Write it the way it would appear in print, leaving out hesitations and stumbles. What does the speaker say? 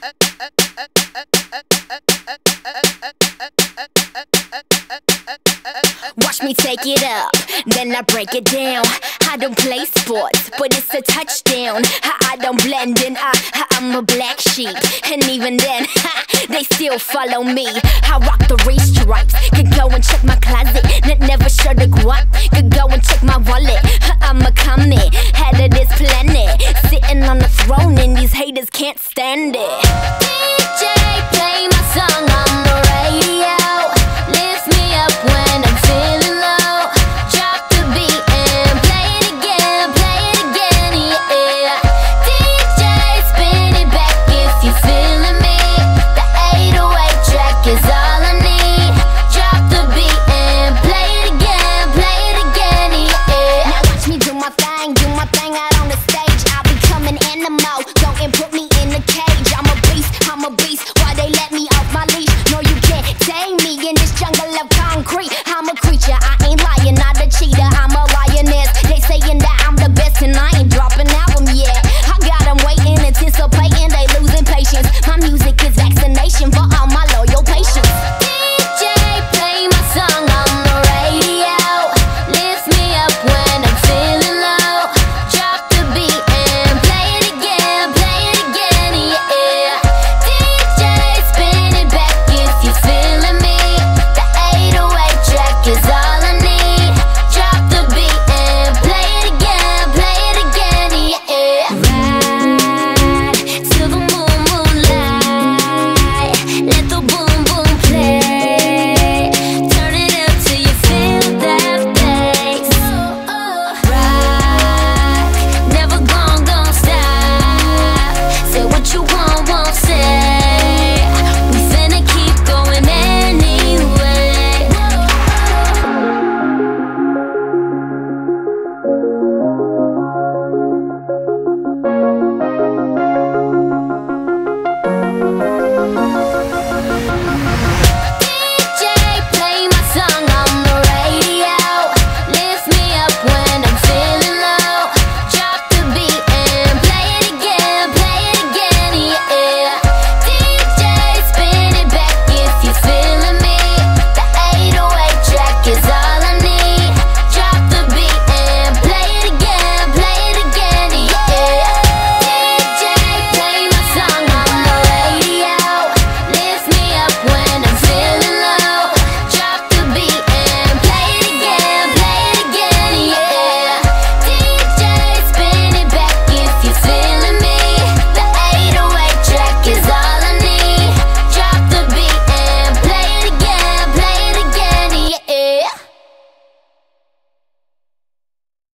Watch me take it up, then I break it down. I don't play sports, but it's a touchdown. I don't blend in, I'm a black sheep. And even then, they still follow me. I rock the race stripes. Could go and check my closet, never showed a guap. Could go and check my wallet, I'm a comet, head of this planet. Sitting on the throne and these haters can't stand it.